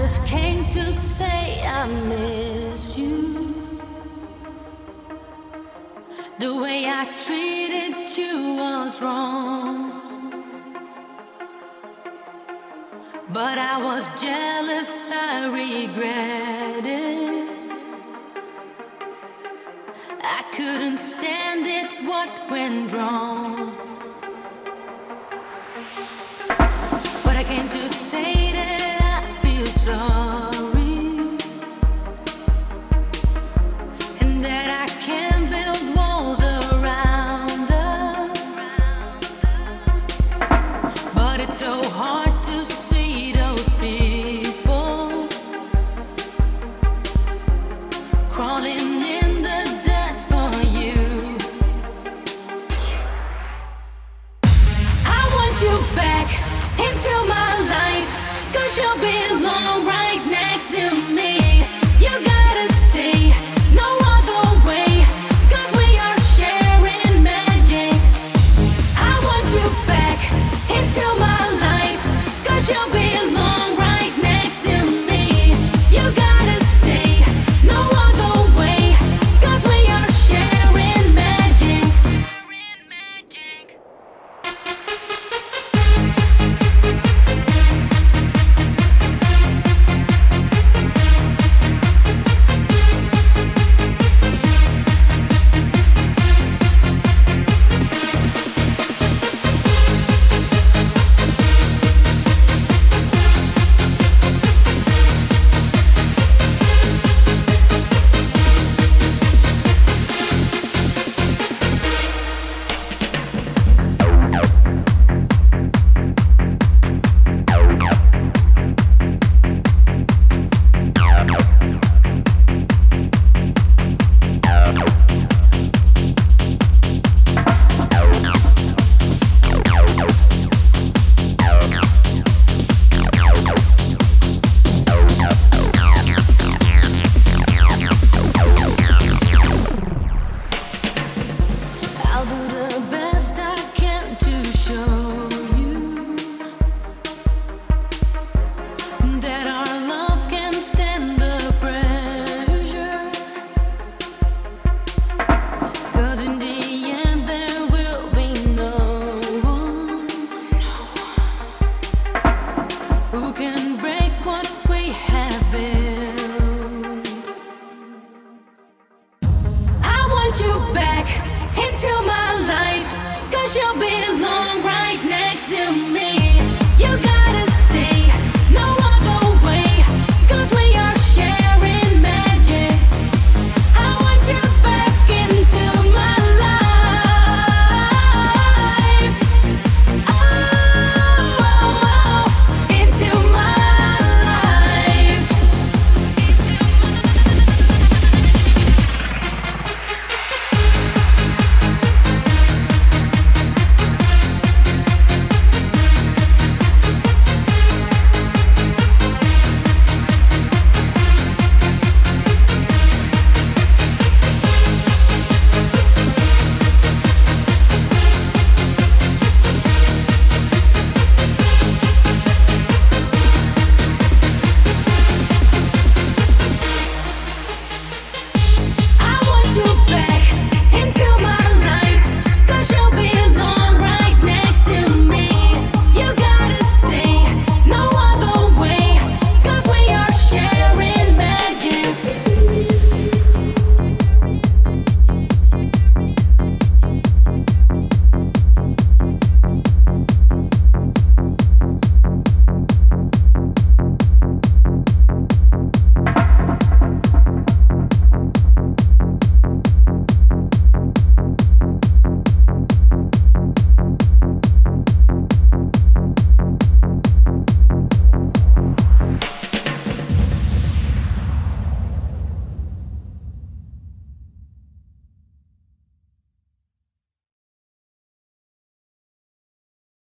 just came to say I miss you. The way I treated you was wrong, but I was jealous, I regret it. I couldn't stand it, what went wrong? But I came to say that I feel sorry, and that I can build walls around us. But it's so hard to see those people crawling in the dirt for you. I want you back into my life, 'cause you belong right next to me. You gotta stay, no other way, 'cause we are sharing magic. I want you back into my life, 'cause you belong right next to me. You gotta stay, no other way, 'cause we are sharing magic. I'll do the best I can to show you that our love can stand the pressure. 'Cause in the end there will be no one who can